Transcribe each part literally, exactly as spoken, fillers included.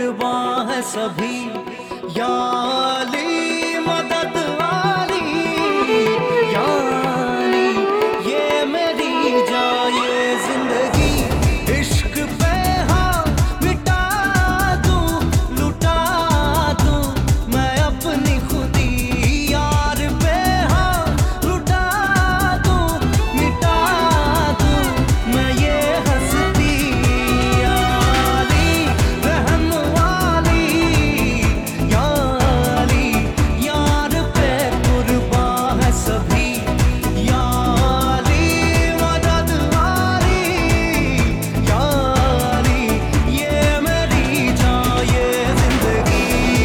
कुर्बान है सभी, या अली मदद वाली, या अली ये मेरी जाए जिंदगी। इश्क पे हाँ मिटा दूं, लुटा दूं मैं अपनी खुदी, यार पे हाँ लुटा दूं, मिटा दूं मैं ये हंसती। या अली रहम वाली, या अली यार पे कुर्बान है सभी, या अली मदद वाली, या अली ये मेरी जाए जिंदगी।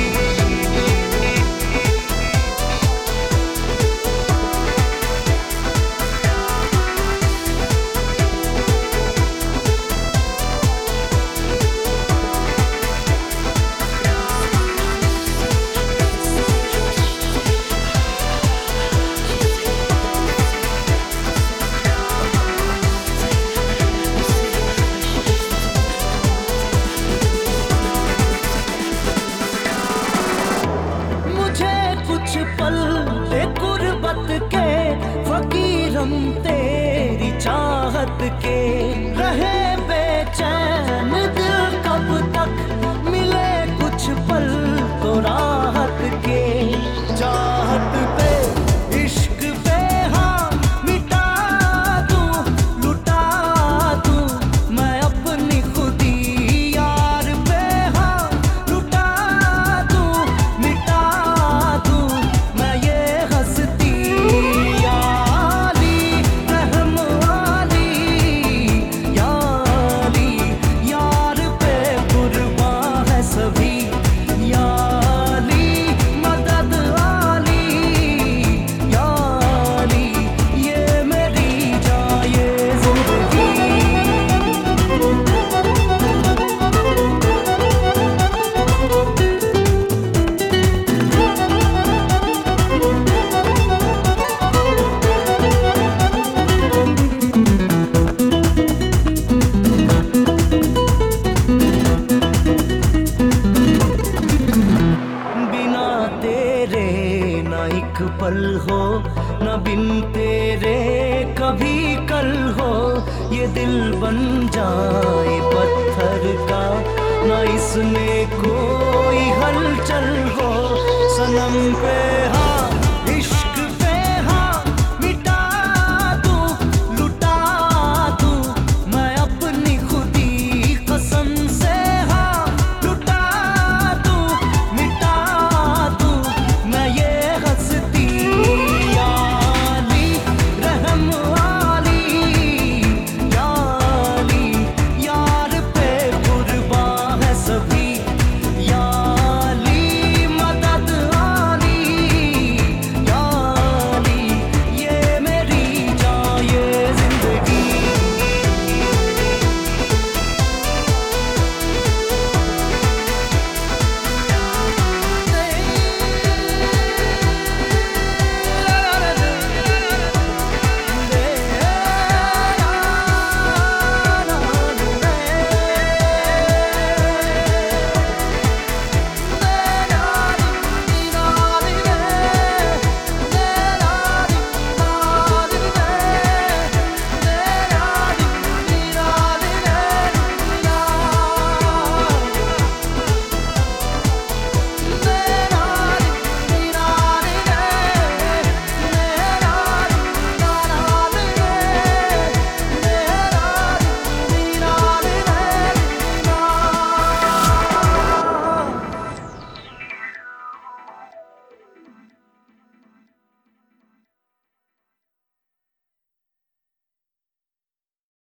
मुझे कुछ पल दे गुर्बत के, फकीरम तेरी चाहत के, रहे बेचैन दिल कब तक, मिले कुछ पल तो राहत के। चाहत पे इश्क पे हाँ मिटा दूं, लुटा दूं मैं अपनी खुदी, यार पे हाँ लुटा दूं, मिटा दूं मैं ये हंसती। या अली रहम वाली, या अली यार पे कुर्बान है सभी, या अली मदद वाली, या अली ये मेरी जाए जिंदगी। बिना तेरे ना एक पल हो, ना बिन तेरे कभी कल हो, ये दिल बन जाए पत्थर का, ना इसमें कोई हलचल हो। सनम पे हाँ